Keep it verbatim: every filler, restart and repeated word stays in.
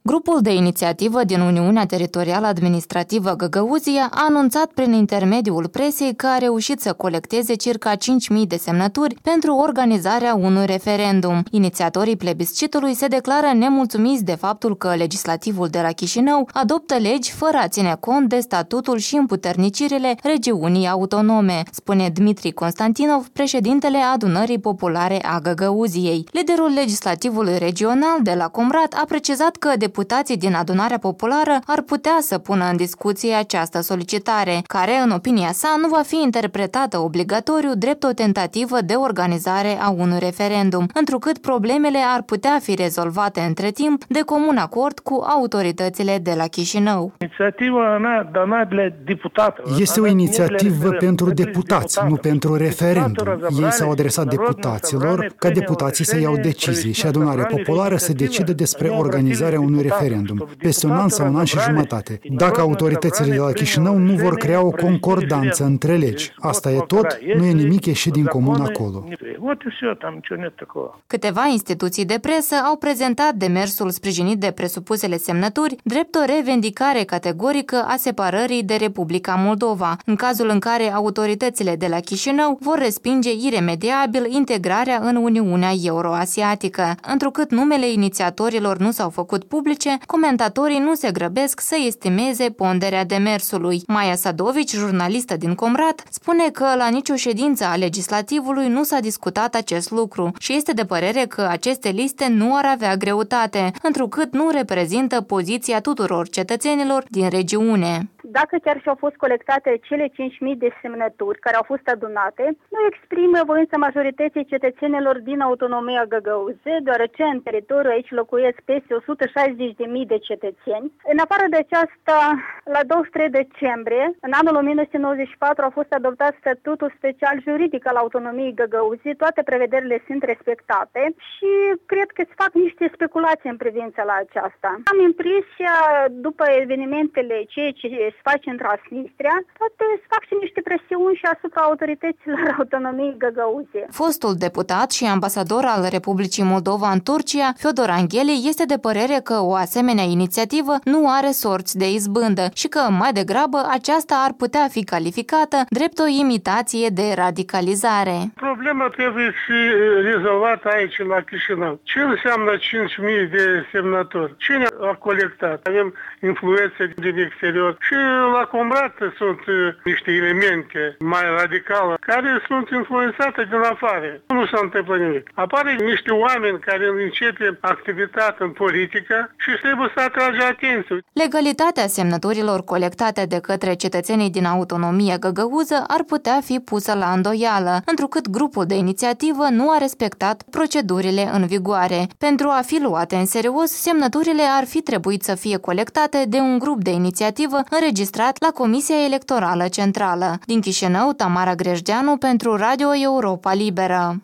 Grupul de inițiativă din Uniunea Teritorială Administrativă Găgăuzia a anunțat prin intermediul presei că a reușit să colecteze circa cinci mii de semnături pentru organizarea unui referendum. Inițiatorii plebiscitului se declară nemulțumiți de faptul că legislativul de la Chișinău adoptă legi fără a ține cont de statutul și împuternicirile regiunii autonome, spune Dmitri Constantinov, președintele Adunării Populare a Găgăuziei. Liderul legislativului regional de la Comrat a precizat că deputații din Adunarea Populară ar putea să pună în discuție această solicitare, care, în opinia sa, nu va fi interpretată obligatoriu drept o tentativă de organizare a unui referendum, întrucât problemele ar putea fi rezolvate între timp de comun acord cu autoritățile de la Chișinău. Este o inițiativă pentru deputați, nu pentru referendum. Ei s-au adresat deputaților ca deputații să iau decizii și Adunarea Populară să decide despre organizarea unui referendum, peste un an sau un an și jumătate, dacă autoritățile de la Chișinău nu vor crea o concordanță între legi. Asta e tot, nu e nimic ieșit din comun acolo. Câteva instituții de presă au prezentat demersul sprijinit de presupusele semnături drept o revendicare categorică a separării de Republica Moldova, în cazul în care autoritățile de la Chișinău vor respinge iremediabil integrarea în Uniunea Euroasiatică. Întrucât numele inițiatorilor nu s-au făcut publice, comentatorii nu se grăbesc să estimeze ponderea demersului. Maia Sadovici, jurnalistă din Comrat, spune că la nicio ședință a legislativului nu s-a discutat acest lucru și este de părere că aceste liste nu ar avea greutate, întrucât nu reprezintă poziția tuturor cetățenilor din regiune. Dacă chiar și-au fost colectate cele cinci mii de semnături care au fost adunate, nu exprimă voința majorității cetățenilor din autonomia Găgăuze, deoarece în teritoriu aici locuiesc peste o sută șaizeci de mii de cetățeni. În afară de aceasta, la douăzeci și trei decembrie, în anul o mie nouă sute nouăzeci și patru, a fost adoptat statutul special juridic al autonomiei Găgăuzii, toate prevederile sunt respectate și cred că se fac niște speculații în privința la aceasta. Am impresia, după evenimentele ceea ce se face în Transnistria, poate se fac și niște presiuni și asupra autorităților autonomiei Găgăuzie. Fostul deputat și ambasador al Republicii Moldova în Turcia, Fiodor Angheli, este de părere că o asemenea inițiativă nu are sorți de izbândă și că, mai degrabă, aceasta ar putea fi calificată drept o imitație de radicalizare. Problema trebuie și rezolvată aici, la Chișinău. Ce înseamnă cinci mii de semnături? Cine a colectat? Avem influențe din exterior și la Comrat sunt niște elemente mai radicale care sunt influențate din afară. Nu se întâmplă nimic. Apare niște oameni care începe activitate în politică și trebuie să atrage atenție. Legalitatea semnăturilor colectate de către cetățenii din autonomia găgăuză ar putea fi pusă la îndoială, întrucât grupul de inițiativă nu a respectat procedurile în vigoare. Pentru a fi luate în serios, semnăturile ar fi trebuit să fie colectate de un grup de inițiativă înregistrat la Comisia Electorală Centrală. Din Chișinău, Tamara Grejdeanu pentru Radio Europa Liberă.